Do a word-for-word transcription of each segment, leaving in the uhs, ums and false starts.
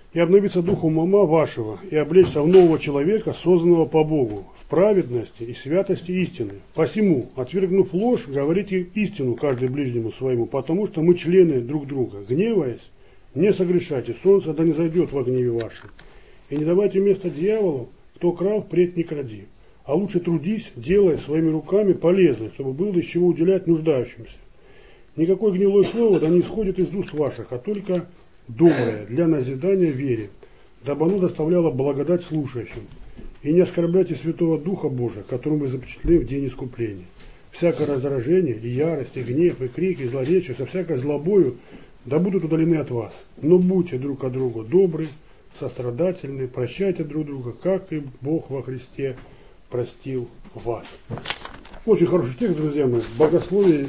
и обновиться духом ума вашего, и облечься в нового человека, созданного по Богу, в праведности и святости истины. Посему, отвергнув ложь, говорите истину каждый ближнему своему, потому что мы члены друг друга. Гневаясь, не согрешайте, солнце да не зайдет во гневе вашем. И не давайте место дьяволу, кто крал, впредь не кради. А лучше трудись, делая своими руками полезное, чтобы было из чего уделять нуждающимся. Никакое гнилое слово да не исходит из уст ваших, а только доброе, для назидания вере, дабы оно доставляло благодать слушающим. И не оскорбляйте Святого Духа Божия, которым вы запечатлены в день искупления. Всякое раздражение, и ярость, и гнев, и крик, и злоречие, со всякой злобою, да будут удалены от вас. Но будьте друг от друга добры, сострадательны, прощайте друг друга, как и Бог во Христе простил вас. Очень хороший текст, друзья мои. Богословие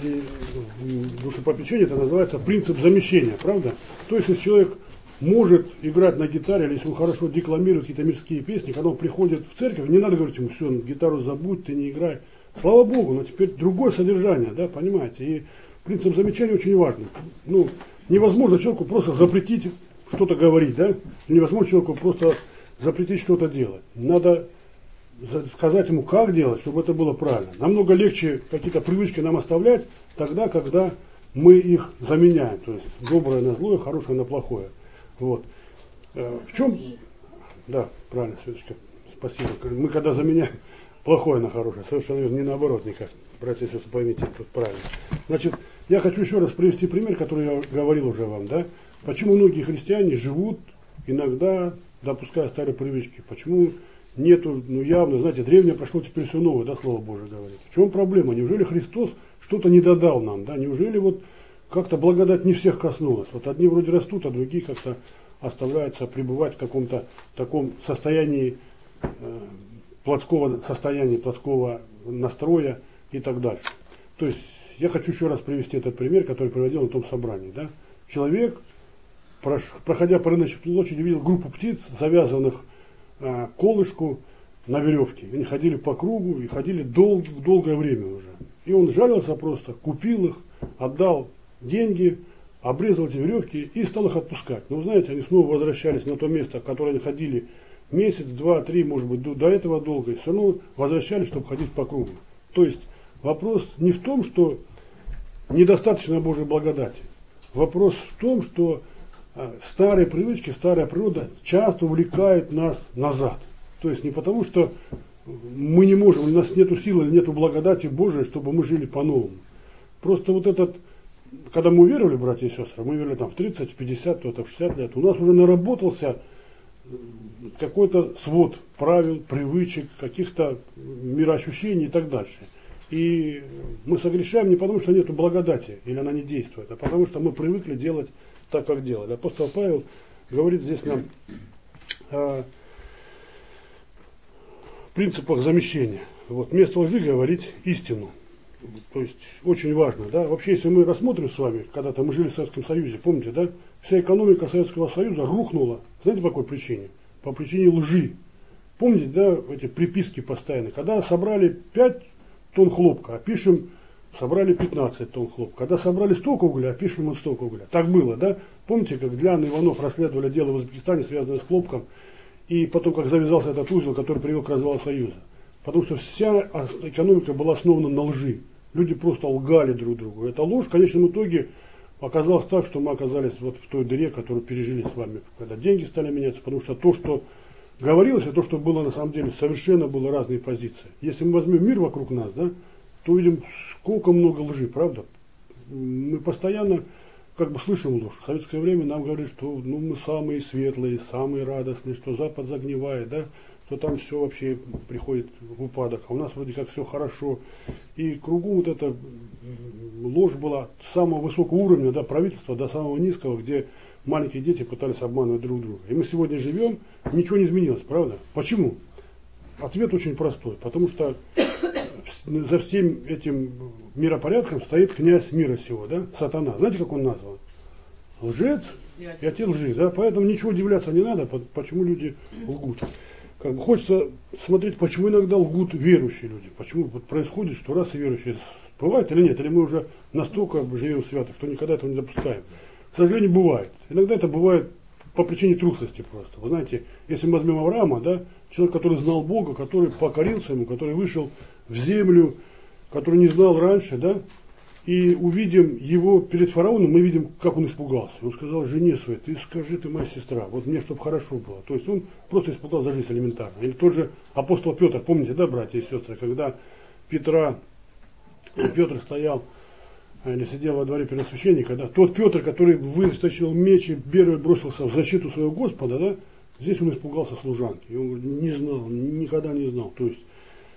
и душепопечение, это называется принцип замещения, правда? То есть, если человек может играть на гитаре, или если он хорошо декламирует какие-то мирские песни, когда он приходит в церковь, не надо говорить ему: все, гитару забудь, ты не играй. Слава Богу, но теперь другое содержание, да, понимаете? И принцип замечания очень важный. Ну, невозможно человеку просто запретить что-то говорить, да? Невозможно человеку просто запретить что-то делать. Надо сказать ему, как делать, чтобы это было правильно. Намного легче какие-то привычки нам оставлять тогда, когда мы их заменяем. То есть доброе на злое, хорошее на плохое. Вот. В чем? Да, правильно, Светочка, спасибо. Мы когда заменяем плохое на хорошее, совершенно верно, не наоборот никак. Братья и сестры, поймите, тут правильно. Значит, я хочу еще раз привести пример, который я говорил уже вам, да? Почему многие христиане живут иногда, допуская старые привычки? Почему нету, ну явно, знаете, древнее прошло, теперь все новое, да, Слово Божие говорит. В чем проблема? Неужели Христос что-то не додал нам, да? Неужели вот как-то благодать не всех коснулась? Вот одни вроде растут, а другие как-то оставляются пребывать в каком-то таком состоянии, э, плотского состояния, плотского настроя и так дальше. То есть, я хочу еще раз привести этот пример, который приводил на том собрании, да? Человек, проходя по рыночной площади, видел группу птиц, завязанных колышку на веревке. Они ходили по кругу и ходили дол- долгое время уже. И он жалился просто, купил их, отдал деньги, обрезал эти веревки и стал их отпускать. Но, знаете, они снова возвращались на то место, которое они ходили месяц, два, три, может быть, до, до этого долго. И все равно возвращались, чтобы ходить по кругу. То есть вопрос не в том, что недостаточно Божьей благодати. Вопрос в том, что старые привычки, старая природа часто увлекает нас назад. То есть не потому, что мы не можем, у нас нет силы или нет благодати Божией, чтобы мы жили по-новому. Просто вот этот, когда мы уверовали, братья и сестры, мы верили там в тридцать, в пятьдесят, кто-то в шестьдесят лет, у нас уже наработался какой-то свод правил, привычек, каких-то мироощущений и так дальше. И мы согрешаем не потому, что нет благодати или она не действует, а потому, что мы привыкли делать так, как делали. Апостол Павел говорит здесь нам о принципах замещения. Вот, вместо лжи говорить истину. То есть очень важно. Да? Вообще, если мы рассмотрим с вами, когда-то мы жили в Советском Союзе, помните, да? Вся экономика Советского Союза рухнула. Знаете, по какой причине? По причине лжи. Помните, да, эти приписки постоянные. Когда собрали пять тонн хлопка, а пишем, собрали пятнадцать тонн хлопка. Когда собрали столько угля, пишем вот столько угля. Так было, да? Помните, как Глян и Иванов расследовали дело в Узбекистане, связанное с хлопком, и потом, как завязался этот узел, который привел к развалу Союза. Потому что вся экономика была основана на лжи. Люди просто лгали друг другу. Эта ложь в конечном итоге оказалась так, что мы оказались вот в той дыре, которую пережили с вами, когда деньги стали меняться. Потому что то, что говорилось, и то, что было на самом деле, совершенно было разные позиции. Если мы возьмем мир вокруг нас, да, то увидим, сколько много лжи, правда? Мы постоянно как бы слышим ложь. В советское время нам говорили, что ну, мы самые светлые, самые радостные, что Запад загнивает, да, что там все вообще приходит в упадок, а у нас вроде как все хорошо. И кругом вот эта ложь была с самого высокого уровня, да, правительства до самого низкого, где маленькие дети пытались обманывать друг друга. И мы сегодня живем, ничего не изменилось, правда? Почему? Ответ очень простой. Потому что за всем этим миропорядком стоит князь мира сего, да, сатана. Знаете, как он назван? Лжец и отец лжи, да, поэтому ничего удивляться не надо, почему люди лгут. Как бы хочется смотреть, почему иногда лгут верующие люди, почему вот происходит, что раз и верующие, бывает или нет, или мы уже настолько живем свято, что никогда этого не допускаем. К сожалению, бывает. Иногда это бывает по причине трусости просто. Вы знаете, если мы возьмем Авраама, да, человек, который знал Бога, который покорился ему, который вышел в землю, который не знал раньше, да, и увидим его перед фараоном, мы видим, как он испугался. Он сказал жене своей: ты скажи, ты моя сестра, вот мне, чтобы хорошо было. То есть он просто испугался за жизнь элементарно. Или тот же апостол Петр, помните, да, братья и сестры, когда Петра, Петр стоял, или сидел во дворе первосвященника, да, тот Петр, который вытащил меч и первый бросился в защиту своего Господа, да, здесь он испугался служанки. И он говорит: не знал, никогда не знал. То есть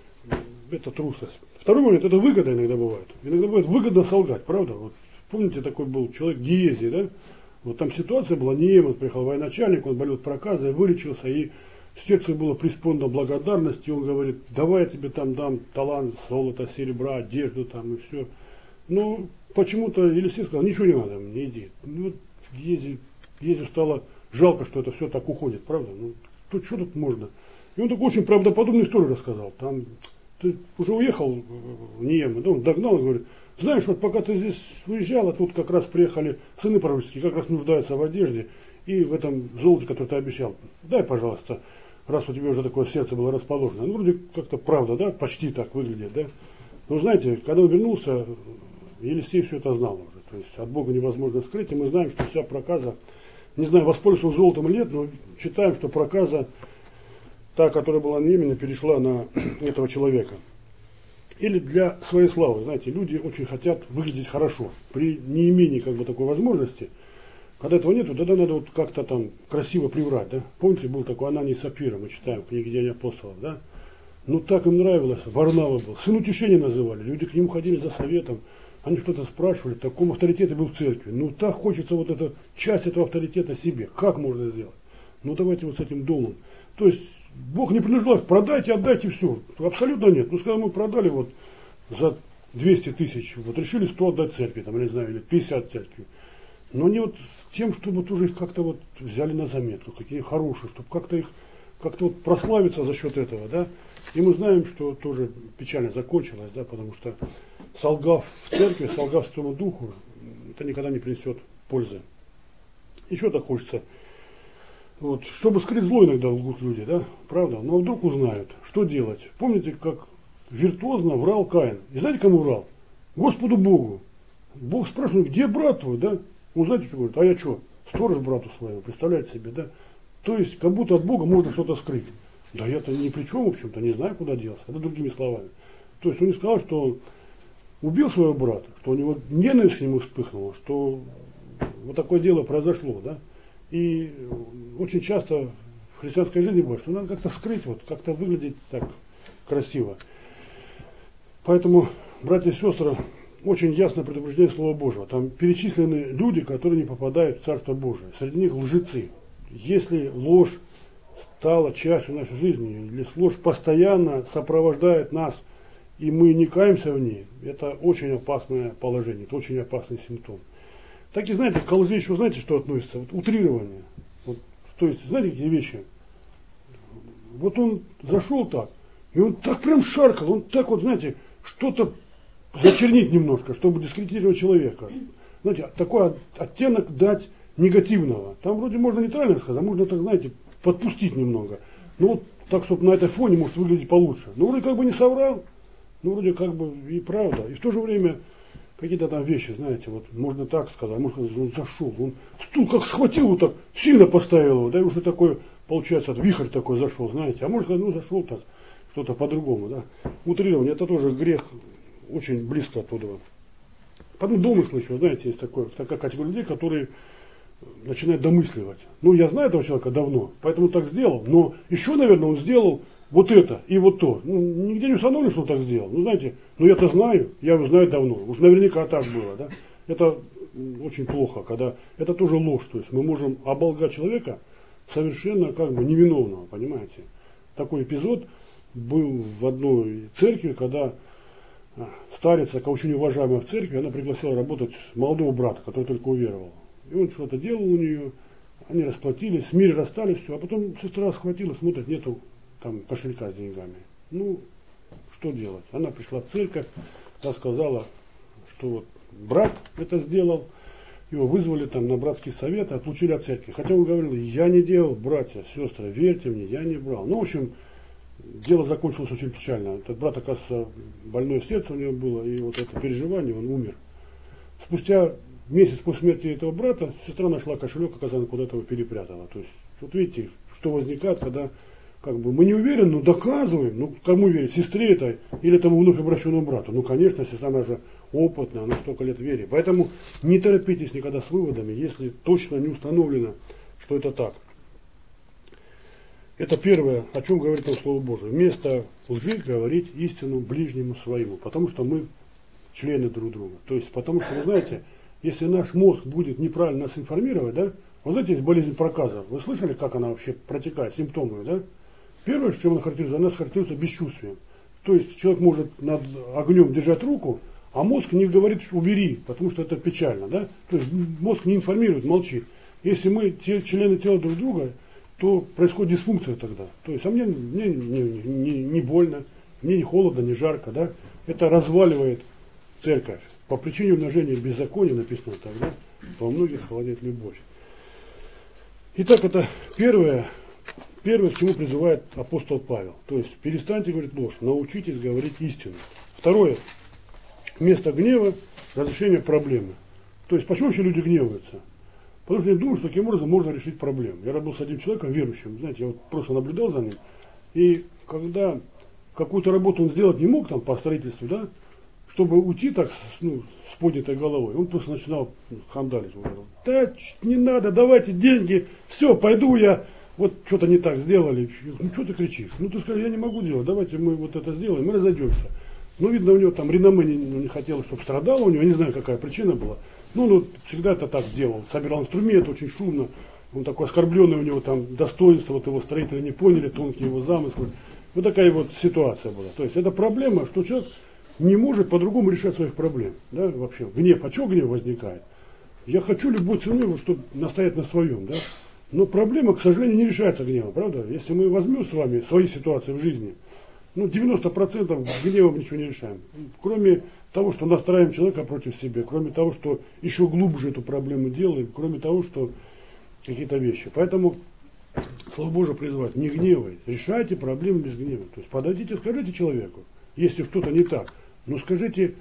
это трусость. Второй момент, это выгода иногда бывает. Иногда бывает выгодно солгать, правда? Вот помните, такой был человек Гиезий, да? Вот там ситуация была, Нееман приехал военачальник, он болел проказой, вылечился, и сердце было преисполнено благодарности, и он говорит: давай я тебе там дам талант, золото, серебра, одежду там и все. Но почему-то Елисей сказал: ничего не надо, не иди. Ну, вот Гиезию, Гиезию стало жалко, что это все так уходит, правда? Ну, тут что тут можно? И он такой очень правдоподобную историю рассказал. Там ты уже уехал в Нееман, да, он догнал и говорит: знаешь, вот пока ты здесь уезжал, а тут как раз приехали сыны пророческие, как раз нуждаются в одежде и в этом золоте, которое ты обещал. Дай, пожалуйста, раз у тебя уже такое сердце было расположено. Ну, вроде как-то правда, да, почти так выглядит, да. Но знаете, когда он вернулся, Елисей все это знал уже. То есть от Бога невозможно скрыть, и мы знаем, что вся проказа, не знаю, воспользовался золотом или нет, но читаем, что проказа, та, которая была на Неемане, перешла на этого человека. Или для своей славы. Знаете, люди очень хотят выглядеть хорошо. При неимении как бы такой возможности, когда этого нет, тогда надо вот как-то там красиво приврать. Да? Помните, был такой Ананий и Сапфира, мы читаем в книге Деяний апостолов. Да? Ну так им нравилось, Варнава был. Сын утешения называли. Люди к нему ходили за советом. Они что-то спрашивали, таком авторитете был в церкви. Ну так хочется вот эту часть этого авторитета себе. Как можно сделать? Ну давайте вот с этим домом. То есть Бог не принуждал, продайте, отдайте все. Абсолютно нет. Ну, когда мы продали вот за двести тысяч, вот решили сто отдать церкви, там, я не знаю, или пятьдесят церкви. Но они вот с тем, чтобы тоже их как-то вот взяли на заметку, какие хорошие, чтобы как-то их, как-то вот прославиться за счет этого, да. И мы знаем, что тоже печально закончилось, да, потому что солгав в церкви, солгав Святому Духу, это никогда не принесет пользы. Еще так хочется. Вот, чтобы скрыть зло, иногда лгут люди, да, правда, но вдруг узнают, что делать. Помните, как виртуозно врал Каин? И знаете, кому врал? Господу Богу. Бог спрашивает: где брат твой, да? Он, знаете, что говорит? А я что? Сторож брату своему, представляете себе, да? То есть, как будто от Бога можно что-то скрыть. Да я-то ни при чем, в общем-то, не знаю, куда делся. Это другими словами. То есть, он не сказал, что он убил своего брата, что у него ненависть к нему вспыхнула, что вот такое дело произошло, да? И очень часто в христианской жизни бывает, что надо как-то скрыть, вот, как-то выглядеть так красиво. Поэтому, братья и сестры, очень ясно предупреждение Слова Божьего. Там перечислены люди, которые не попадают в Царство Божие. Среди них лжецы. Если ложь стала частью нашей жизни, если ложь постоянно сопровождает нас, и мы не каемся в ней, это очень опасное положение, это очень опасный симптом. Так и знаете, к лжи еще знаете, что относится? Вот утрирование. Вот, то есть, знаете, какие вещи? Вот он зашел так, и он так прям шаркал, он так вот, знаете, что-то зачернить немножко, чтобы дискредитировать человека. Знаете, такой оттенок дать негативного. Там вроде можно нейтрально сказать, а можно так, знаете, подпустить немного. Ну вот так, чтобы на этой фоне может выглядеть получше. Ну вроде как бы не соврал, ну вроде как бы и правда. И в то же время какие-то там вещи, знаете, вот можно так сказать, можно сказать, он зашел, он стул как схватил, вот так сильно поставил его, да, и уже такой, получается, вихрь такой зашел, знаете, а можно сказать, ну зашел так, что-то по-другому, да. Утрирование, это тоже грех, очень близко оттуда. Потом домыслы еще, знаете, есть такое, такая категория людей, которые начинают домысливать. Ну, я знаю этого человека давно, поэтому так сделал, но еще, наверное, он сделал вот это и вот то. Ну, нигде не установлено, что он так сделал. Ну, знаете, ну я-то знаю, я его знаю давно. Уж наверняка так было, да. Это очень плохо, когда это тоже ложь. То есть мы можем оболгать человека совершенно как бы невиновного, понимаете. Такой эпизод был в одной церкви, когда старица, очень уважаемая в церкви, она пригласила работать молодого брата, который только уверовал. И он что-то делал у нее, они расплатились, в мире расстались, все. А потом сестра схватила, смотрит, нету там кошелька с деньгами. Ну, что делать? Она пришла в церковь, рассказала, что вот брат это сделал, его вызвали там на братский совет, отлучили от церкви. Хотя он говорил, я не делал, братья, сестры, верьте мне, я не брал. Ну, в общем, дело закончилось очень печально. Этот брат, оказывается, больное сердце у него было, и вот это переживание, он умер. Спустя месяц после смерти этого брата сестра нашла кошелек, оказалось, куда-то его перепрятала. То есть, вот видите, что возникает, когда как бы мы не уверены, но доказываем. Ну, кому верить, сестре это или тому вновь обращенному брату? Ну, конечно, сестра, она же опытная, она столько лет верит. Поэтому не торопитесь никогда с выводами, если точно не установлено, что это так. Это первое, о чем говорит нам Слово Божие. Вместо лжи говорить истину ближнему своему, потому что мы члены друг друга. То есть, потому что, вы знаете, если наш мозг будет неправильно нас информировать, да, вы знаете, есть болезнь проказа. Вы слышали, как она вообще протекает, симптомы, да? Первое, чем она характеризуется, она характеризуется бесчувствием. То есть человек может над огнем держать руку, а мозг не говорит, убери, потому что это печально, да? То есть мозг не информирует, молчит. Если мы те, члены тела друг друга, то происходит дисфункция тогда. То есть, а мне, мне не, не, не больно, мне не холодно, не жарко, да? Это разваливает церковь. По причине умножения беззакония, написано так, да? Во многих холодеет любовь. Итак, это первое. Первое, к чему призывает апостол Павел. То есть перестаньте говорить ложь, научитесь говорить истину. Второе. Вместо гнева разрешение проблемы. То есть почему вообще люди гневаются? Потому что я думаю, что таким образом можно решить проблему. Я работал с одним человеком верующим, знаете, я вот просто наблюдал за ним. И когда какую-то работу он сделать не мог там по строительству, да, чтобы уйти так ну, с поднятой головой, он просто начинал хандалить. Он говорил, да не надо, давайте деньги, все, пойду я. Вот что-то не так сделали, ну что ты кричишь? Ну ты скажи, я не могу делать, давайте мы вот это сделаем, мы разойдемся. Ну видно у него там реноме не, ну, не хотелось, чтобы страдало у него, не знаю какая причина была. Ну, ну всегда это так делал, собирал инструмент, очень шумно, он такой оскорбленный, у него там достоинство, вот его строители не поняли, тонкие его замыслы. Вот такая вот ситуация была. То есть это проблема, что человек не может по-другому решать своих проблем. Да, вообще, гнев, а что гнев возникает? Я хочу любой ценой, чтобы настоять на своем, да. Но проблема, к сожалению, не решается гневом, правда? Если мы возьмем с вами свои ситуации в жизни, ну, девяносто процентов гневом ничего не решаем. Кроме того, что настраиваем человека против себя, кроме того, что еще глубже эту проблему делаем, кроме того, что какие-то вещи. Поэтому Слово Божие призывает, не гневай, решайте проблемы без гнева. То есть подойдите, скажите человеку, если что-то не так, но скажите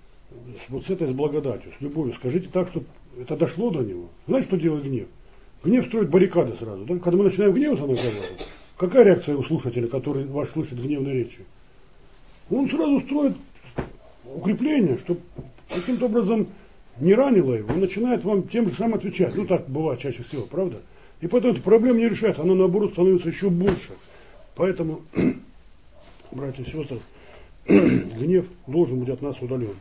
вот с этой с благодатью, с любовью, скажите так, чтобы это дошло до него. Знаете, что делает гнев? Гнев строит баррикады сразу. Да? Когда мы начинаем гневаться на кого-то, какая реакция у слушателя, который вас слышит гневной речью? Он сразу строит укрепление, чтобы каким-то образом не ранило его. Он начинает вам тем же самым отвечать. Ну так бывает чаще всего, правда? И поэтому эта проблема не решается, она наоборот становится еще больше. Поэтому, братья и сестры, гнев должен быть от нас удален.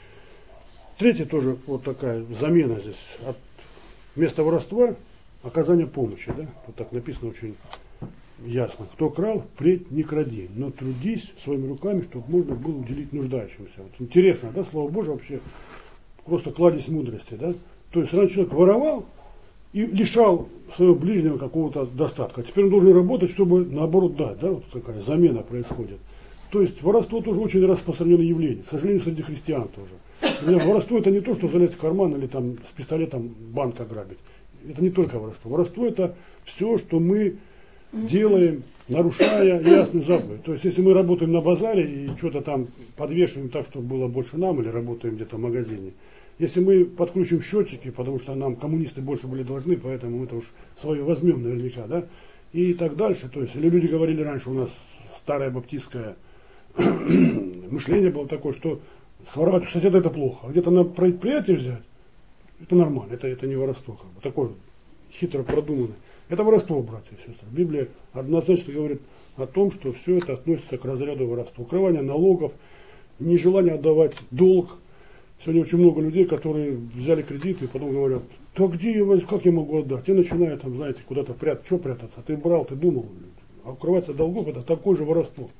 Третье тоже вот такая замена здесь. От, вместо воровства оказание помощи, да? Вот так написано очень ясно. Кто крал, впредь не кради, но трудись своими руками, чтобы можно было уделить нуждающимся. Вот интересно, да, Слово Божие вообще просто кладезь мудрости, да? То есть раньше человек воровал и лишал своего ближнего какого-то достатка. Теперь он должен работать, чтобы наоборот дать, да? Вот такая замена происходит. То есть воровство тоже очень распространенное явление, к сожалению, среди христиан тоже. Воровство это не то, что залезть в карман или там с пистолетом банк ограбить. Это не только воровство. Воровство это все, что мы делаем, нарушая ясную заповедь. То есть если мы работаем на базаре и что-то там подвешиваем так, чтобы было больше нам, или работаем где-то в магазине. Если мы подключим счетчики, потому что нам коммунисты больше были должны, поэтому мы это уж свое возьмем наверняка, да, и так дальше. То есть, или люди говорили раньше, у нас старое баптистское мышление было такое, что своровать у соседа это плохо, а где-то на предприятие взять, это нормально, это, это не воровство, как бы, такое хитро продуманное. Это воровство, братья и сестры. Библия однозначно говорит о том, что все это относится к разряду воровства. Укрывание налогов, нежелание отдавать долг. Сегодня очень много людей, которые взяли кредиты и потом говорят, да где я возьму, как я могу отдать? И начинают там, знаете, куда-то прятать. Что прятаться? Ты брал, ты думал. А укрываться долгов это такое же воровство.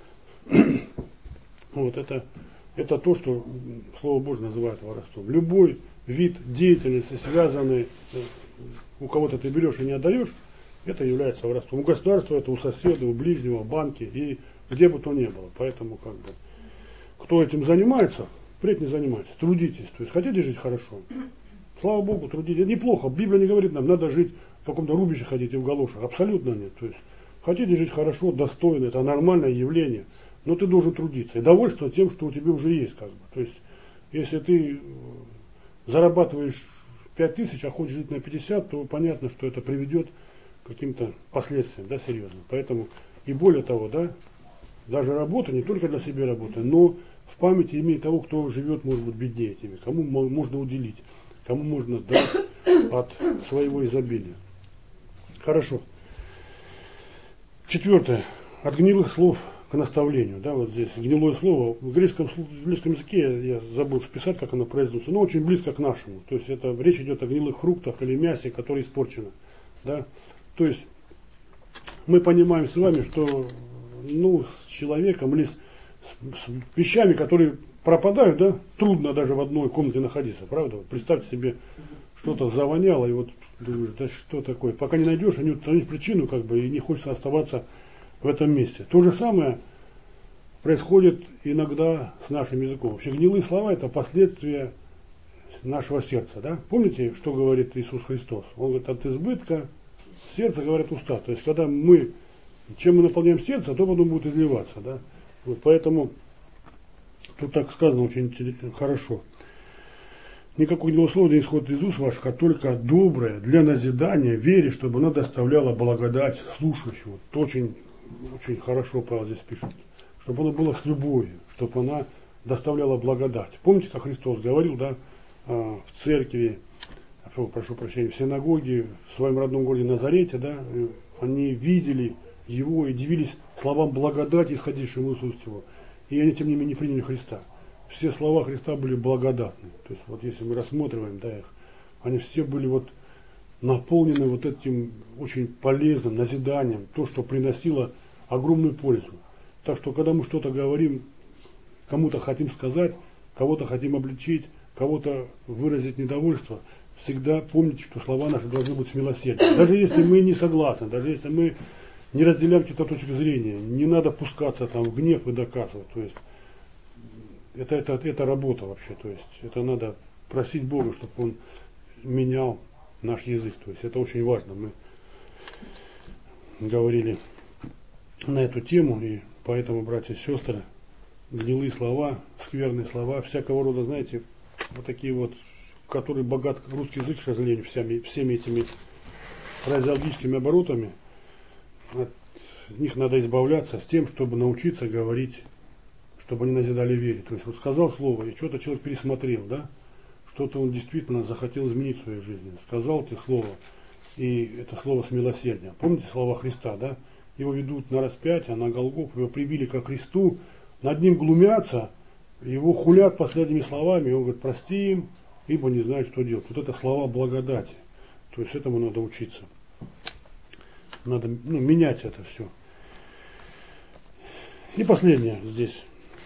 Вот это, это то, что Слово Божье называет воровством. Любой вид деятельности, связанный, у кого-то ты берешь и не отдаешь, это является воровством. У государства это, у соседа, у ближнего, в банке и где бы то ни было. Поэтому как бы, кто этим занимается, впредь не занимайтесь, трудитесь. То есть хотите жить хорошо, Слава Богу, трудитесь. Это неплохо. Библия не говорит нам, надо жить в каком-то рубище ходить и в галошах. Абсолютно нет. То есть, хотите жить хорошо, достойно, это нормальное явление, но ты должен трудиться. И довольствоваться тем, что у тебя уже есть. Как бы. То есть, если ты зарабатываешь пять тысяч, а хочешь жить на пятьдесят, то понятно, что это приведет к каким-то последствиям, да, серьезным. Поэтому, и более того, да, даже работа, не только для себя работа, но в памяти имеет того, кто живет, может быть, беднее тебе, кому можно уделить, кому можно дать от своего изобилия. Хорошо. Четвертое. От гнилых слов к наставлению. Да, вот здесь гнилое слово. В греческом, в греческом языке, я забыл списать, как оно произносится, но очень близко к нашему. То есть это речь идет о гнилых фруктах или мясе, которое испорчено. Да? То есть мы понимаем с вами, что ну, с человеком или с, с, с вещами, которые пропадают, да, трудно даже в одной комнате находиться, правда? Вот представьте себе, что-то завоняло, и вот думаешь, да что такое? Пока не найдешь, они устранить причину, как бы, и не хочется оставаться в этом месте. То же самое происходит иногда с нашим языком. Вообще гнилые слова – это последствия нашего сердца. Да? Помните, что говорит Иисус Христос? Он говорит, от избытка сердца говорят уста. То есть, когда мы, чем мы наполняем сердце, то потом будет изливаться. Да? Вот, поэтому тут так сказано очень хорошо. Никакого гнилого слова не исходит из уст ваших, а только доброе для назидания, вере, чтобы оно доставляло благодать слушающему. Это очень, очень хорошо Павел здесь пишет. Чтобы оно было с любовью, чтобы она доставляла благодать. Помните, как Христос говорил, да, в церкви, прошу прощения, в синагоге, в своем родном городе Назарете, да, они видели его и дивились словам благодати, исходившим из уст его. И они, тем не менее, не приняли Христа. Все слова Христа были благодатны. То есть, вот если мы рассматриваем, да, их, они все были вот наполнены вот этим очень полезным назиданием, то, что приносило огромную пользу. Так что, когда мы что-то говорим, кому-то хотим сказать, кого-то хотим обличить, кого-то выразить недовольство, всегда помните, что слова наши должны быть с милосердием. Даже если мы не согласны, даже если мы не разделяем какие-то точки зрения, не надо пускаться там в гнев и доказывать. То есть, это, это, это работа вообще. То есть, это надо просить Бога, чтобы Он менял наш язык. То есть, это очень важно. Мы говорили на эту тему, и поэтому, братья и сестры, гнилые слова, скверные слова, всякого рода, знаете, вот такие вот, которые богат русский язык, к сожалению, всеми, всеми этими фразеологическими оборотами, от них надо избавляться с тем, чтобы научиться говорить, чтобы они назидали вере. То есть вот сказал слово, и что-то человек пересмотрел, да, что-то он действительно захотел изменить в своей жизни. Сказал тебе слово, и это слово с милосердием. Помните слова Христа, да? Его ведут на распятие, на Голгофу, его прибили ко Христу, над ним глумятся, его хулят последними словами, и он говорит, прости им, ибо не знают, что делать. Вот это слова благодати. То есть этому надо учиться. Надо ну, менять это все. И последнее здесь.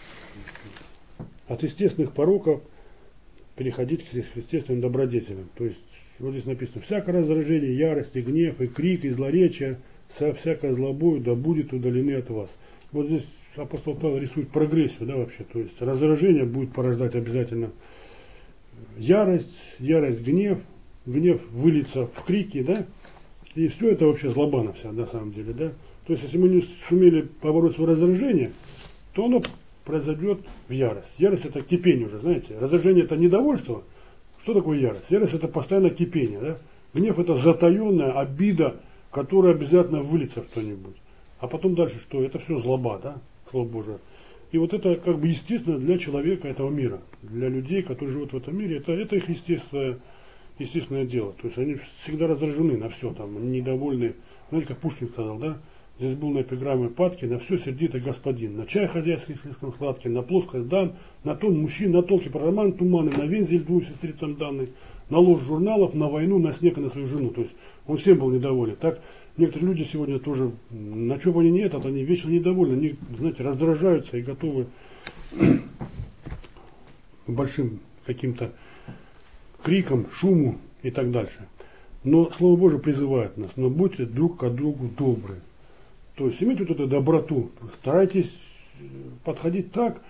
От естественных пороков переходить к естественным добродетелям. То есть вот здесь написано, всякое раздражение, ярость и гнев, и крик, и злоречие, со всякой злобою да будет удалены от вас. Вот здесь апостол Павел рисует прогрессию, да, вообще. То есть раздражение будет порождать обязательно ярость, ярость, гнев, гнев выльется в крики, да, и все это вообще злоба на вся, на самом деле, да. То есть, если мы не сумели побороть свое раздражение, то оно произойдет в ярость. Ярость это кипение уже, знаете. Раздражение это недовольство. Что такое ярость? Ярость это постоянное кипение, да. Гнев это затаенная обида, которая обязательно выльется в что-нибудь. А потом дальше что? Это все злоба, да, Слово Божие. И вот это как бы естественно для человека этого мира, для людей, которые живут в этом мире, это, это их естественное, естественное дело. То есть они всегда раздражены на все, там, они недовольны. Знаете, как Пушкин сказал, да? Здесь был на эпиграмме Падки, на все сердитый господин, на чай хозяйский слишком сладкий, на плоскость дан, на тон мужчин, на толще про роман туманы, на вензель двум сестрицам данный, на ложь журналов, на войну, на снег и на свою жену. То есть он всем был недоволен. Так некоторые люди сегодня тоже, на чем они не этот, они вечно недовольны, они, знаете, раздражаются и готовы к большим каким-то крикам, шуму и так дальше. Но Слово Божие призывает нас, но будьте друг к другу добры. То есть имейте вот эту доброту, старайтесь подходить так,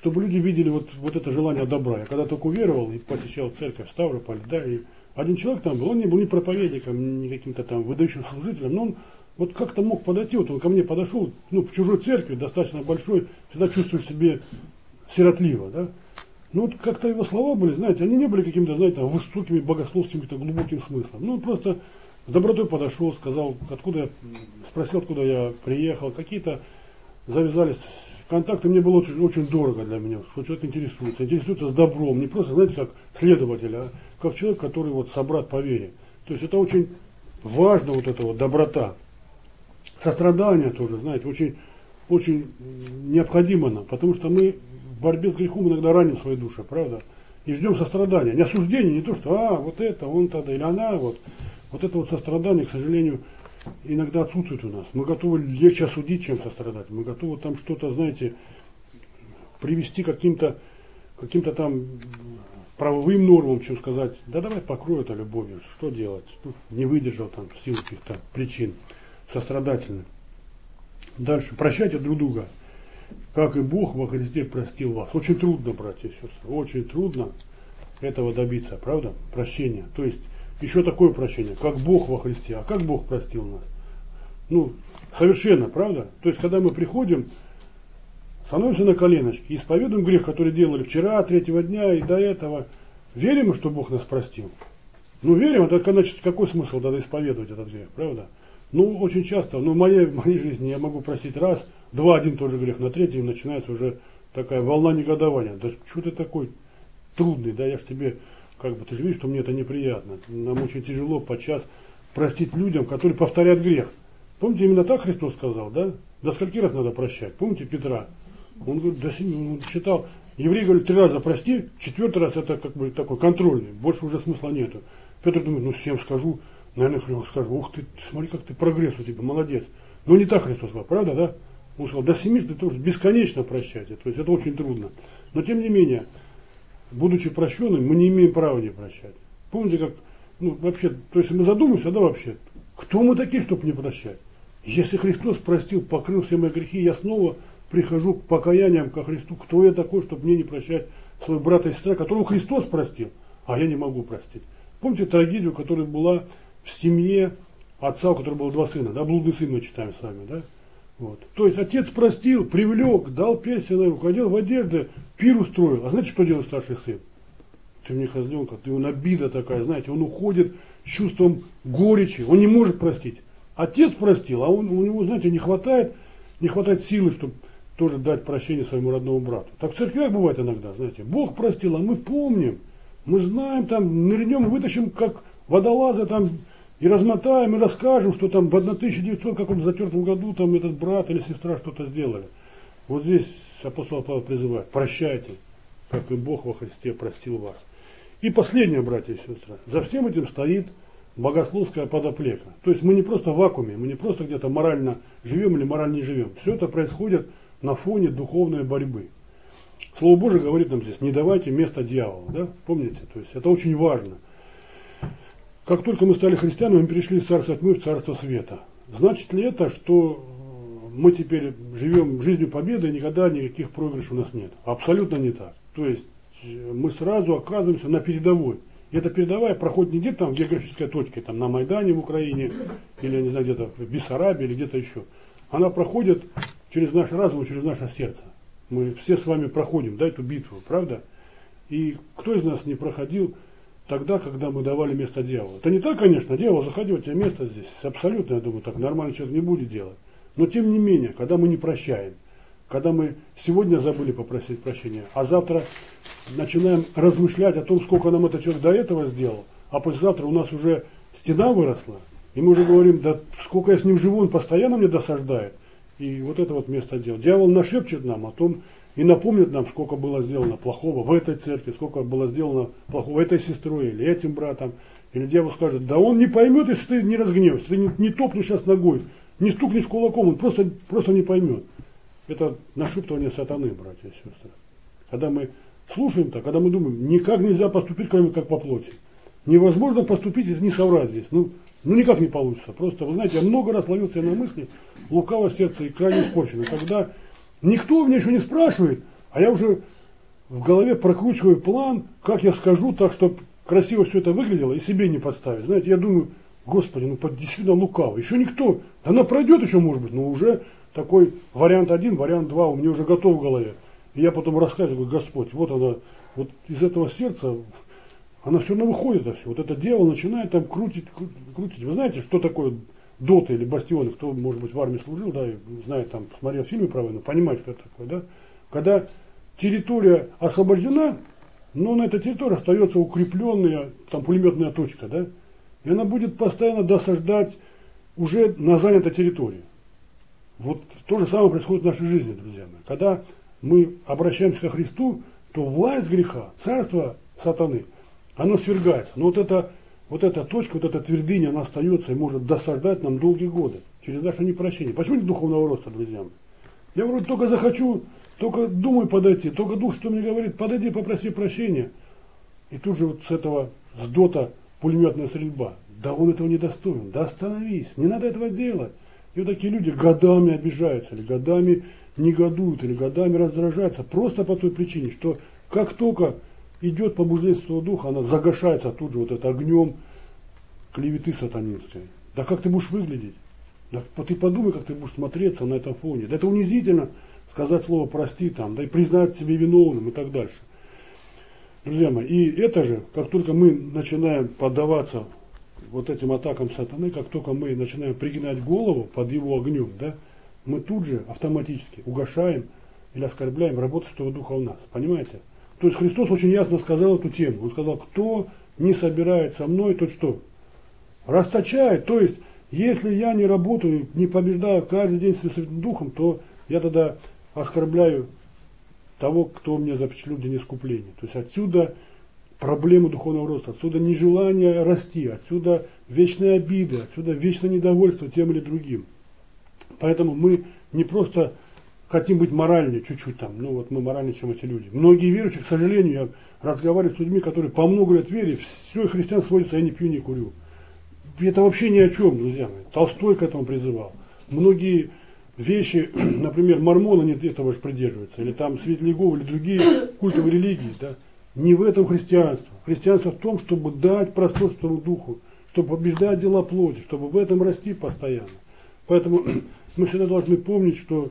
чтобы люди видели вот, вот это желание добра. Я когда только уверовал и посещал церковь в Ставрополе, да, и один человек там был, он не был ни проповедником, ни каким-то там выдающим служителем, но он вот как-то мог подойти, вот он ко мне подошел, ну, в чужой церкви, достаточно большой, всегда чувствуешь себе сиротливо, да. Ну, вот как-то его слова были, знаете, они не были какими-то, знаете, там, высокими богословскими, глубоким смыслом. Ну, он просто с добротой подошел, сказал, откуда я, спросил, откуда я приехал, какие-то завязались контакты, мне было очень, очень дорого для меня, что человек интересуется, интересуется с добром, не просто, знаете, как следователь, а как человек, который вот собрат по вере. То есть это очень важно, вот эта вот доброта. Сострадание тоже, знаете, очень, очень необходимо нам, потому что мы в борьбе с грехом иногда раним свои души, правда? И ждем сострадания, не осуждения, не то, что, а, вот это, он тогда, или она, вот. Вот это вот сострадание, к сожалению, иногда отсутствует у нас. Мы готовы легче осудить, чем сострадать. Мы готовы там что-то, знаете, привести к каким-то каким-то там правовым нормам, чем сказать, да давай покрой это любовью, что делать? Ну, не выдержал там в силу каких-то причин, сострадательно. Дальше, прощайте друг друга, как и Бог во Христе простил вас. Очень трудно, братья и сестры, очень трудно этого добиться, правда? Прощения. То есть, еще такое прощение, как Бог во Христе. А как Бог простил нас? Ну, совершенно, правда? То есть, когда мы приходим, становимся на коленочки, исповедуем грех, который делали вчера, третьего дня и до этого, верим, что Бог нас простил? Ну, верим, это значит, какой смысл тогда исповедовать этот грех, правда? Ну, очень часто, ну, в моей, в моей жизни я могу простить раз, два, один тот же грех, на третьем начинается уже такая волна негодования. Да что ты такой трудный, да, я ж тебе, как бы, ты же видишь, что мне это неприятно. Нам очень тяжело подчас простить людям, которые повторяют грех. Помните, именно так Христос сказал, да? До скольки раз надо прощать? Помните Петра? Он говорит, до семи, он считал, еврей говорит, три раза прости, четвертый раз это как бы такой контрольный, больше уже смысла нету. Петр думает, ну всем скажу, наверное, Христос скажет, ух ты, смотри, как ты прогресс у тебя, молодец. Но не так Христос сказал, правда, да? Он сказал, до семи ты тоже бесконечно прощайте, то есть это очень трудно. Но тем не менее, будучи прощенным, мы не имеем права не прощать. Помните, как, ну вообще, то есть мы задумаемся, да вообще, кто мы такие, чтобы не прощать? Если Христос простил, покрыл все мои грехи, я снова прихожу к покаяниям ко Христу. Кто я такой, чтобы мне не прощать своего брата и сестра, которого Христос простил, а я не могу простить. Помните трагедию, которая была в семье отца, у которого было два сына, да, блудный сын мы читаем с вами, да? Вот. То есть отец простил, привлек, дал перстень на руку, одел в одежды, пир устроил. А знаете, что делает старший сын? Ты мне козленка, ты он обида такая, знаете, он уходит с чувством горечи, он не может простить. Отец простил, а он, у него, знаете, не хватает, не хватает силы, чтобы тоже дать прощение своему родному брату. Так в церквях бывает иногда, знаете, Бог простил, а мы помним, мы знаем, там, нырнем, вытащим, как водолаза, там, и размотаем, и расскажем, что там в тысяча девятьсот каком-то затертом году там этот брат или сестра что-то сделали. Вот здесь апостол Павел призывает, прощайте, как и Бог во Христе простил вас. И последнее, братья и сестры, за всем этим стоит богословская подоплека. То есть мы не просто в вакууме, мы не просто где-то морально живем или морально не живем. Все это происходит на фоне духовной борьбы. Слово Божие говорит нам здесь, не давайте место дьяволу. Да? Помните? То есть это очень важно. Как только мы стали христианами, мы перешли из царства тьмы в царство света. Значит ли это, что мы теперь живем жизнью победы и никогда никаких проигрышей у нас нет? Абсолютно не так. То есть мы сразу оказываемся на передовой. И эта передовая проходит не где-то там в географической точке, там на Майдане в Украине, или не знаю, где-то в Бессарабии, или где-то еще. Она проходит через наш разум, через наше сердце. Мы все с вами проходим, да, эту битву, правда? И кто из нас не проходил тогда, когда мы давали место дьяволу? Это не так, конечно, дьявол заходил, у тебя место здесь. Абсолютно, я думаю, так нормальный человек не будет делать. Но тем не менее, когда мы не прощаем, когда мы сегодня забыли попросить прощения, а завтра начинаем размышлять о том, сколько нам этот человек до этого сделал, а послезавтра у нас уже стена выросла, и мы уже говорим, да сколько я с ним живу, он постоянно мне досаждает. И вот это вот место дела. Дьявол нашепчет нам о том и напомнит нам, сколько было сделано плохого в этой церкви, сколько было сделано плохого этой сестрой или этим братом. Или дьявол скажет, да он не поймет, если ты не разгневаешься, ты не, не топнешь сейчас ногой, не стукнешь кулаком, он просто, просто не поймет. Это нашептывание сатаны, братья и сестры. Когда мы слушаем так, когда мы думаем, никак нельзя поступить, кроме как по плоти. Невозможно поступить, если не соврать здесь. Ну, ну никак не получится. Просто, вы знаете, я много раз ловился на мысли, лукаво сердце и крайне испорчено. Когда никто меня еще не спрашивает, А я уже в голове прокручиваю план, как я скажу так, чтобы красиво все это выглядело и себе не подставить. Знаете, я думаю, Господи, ну действительно лукаво. Еще никто, она пройдет еще, может быть, но уже такой вариант один, вариант два у меня уже готов в голове. И я потом рассказываю, Господь, вот она, вот из этого сердца, она все равно выходит за все. Вот это дьявол начинает там крутить, крутить. Вы знаете, что такое доты или бастионы? Кто, может быть, в армии служил, да, и знает, там, смотрел фильмы про войну, понимает, что это такое, да? Когда территория освобождена, но на этой территории остается укрепленная там пулеметная точка, да? И она будет постоянно досаждать уже на занятой территории. Вот то же самое происходит в нашей жизни, друзья мои. Когда мы обращаемся ко Христу, то власть греха, царство сатаны, оно свергается. Но вот эта, вот эта точка, вот эта твердыня, она остается и может досаждать нам долгие годы через наше непрощение. Почему нет духовного роста, друзья мои? Я вроде только захочу, только думаю подойти, только Дух что мне говорит, подойди, попроси прощения. И тут же вот с этого, с дота пулеметная стрельба. Да он этого не достоин, да остановись, не надо этого делать. И вот такие люди годами обижаются, или годами негодуют, или годами раздражаются, просто по той причине, что как только идет побуждение Святого Духа, она загашается тут же вот это огнем клеветы сатанинской. Да как ты будешь выглядеть? Да ты подумай, как ты будешь смотреться на этом фоне. Да это унизительно сказать слово прости там, да и признать себя виновным и так дальше. Друзья мои, и это же, как только мы начинаем поддаваться вот этим атакам сатаны, как только мы начинаем пригинать голову под его огнем, да, мы тут же автоматически угошаем или оскорбляем работу Святого Духа в нас. Понимаете? То есть Христос очень ясно сказал эту тему. Он сказал, кто не собирает со мной, тот что? Расточает. То есть, если я не работаю, не побеждаю каждый день Святым Духом, то я тогда оскорбляю того, кто мне запечатлел в день искупления. То есть отсюда проблемы духовного роста, отсюда нежелание расти, отсюда вечные обиды, отсюда вечное недовольство тем или другим. Поэтому мы не просто хотим быть моральнее, чуть-чуть там, ну вот мы моральнее, чем эти люди. Многие верующие, к сожалению, я разговариваю с людьми, которые по много лет верят, все христиан сводится, я не пью, не курю. Это вообще ни о чем, друзья мои. Толстой к этому призывал. Многие вещи, например, мормоны не этого же придерживаются, или там Святитель Иеговы, или другие культовые религии, да. Не в этом христианство. Христианство в том, чтобы дать простор Святому Духу, чтобы побеждать дела плоти, чтобы в этом расти постоянно. Поэтому мы всегда должны помнить, что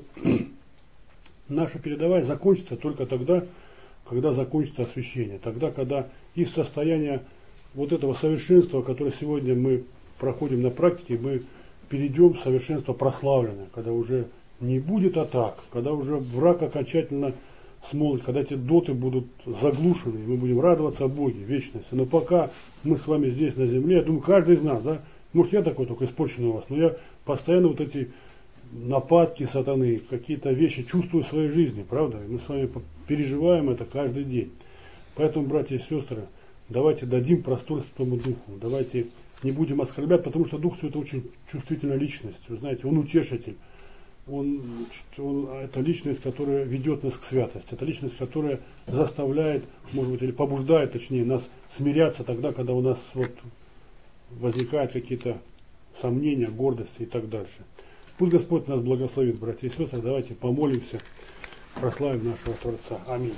наша передовая закончится только тогда, когда закончится освящение. Тогда, когда из состояния вот этого совершенства, которое сегодня мы проходим на практике, мы перейдем в совершенство прославленное, когда уже не будет атак, когда уже враг окончательно смолот, когда эти доты будут заглушены, и мы будем радоваться о Боге, вечности. Но пока мы с вами здесь на земле, я думаю, каждый из нас, да, может я такой только испорченный у вас, но я постоянно вот эти нападки сатаны, какие-то вещи чувствую в своей жизни, правда? И мы с вами переживаем это каждый день. Поэтому, братья и сестры, давайте дадим простор Святому Духу, давайте не будем оскорблять, потому что Дух Святой очень чувствительная личность, вы знаете, Он утешитель. Он, он, это личность, которая ведет нас к святости. Это личность, которая заставляет, может быть, или побуждает, точнее, нас смиряться тогда, когда у нас вот возникают какие-то сомнения, гордости и так дальше. Пусть Господь нас благословит, братья и сестры. Давайте помолимся, прославим нашего Творца. Аминь.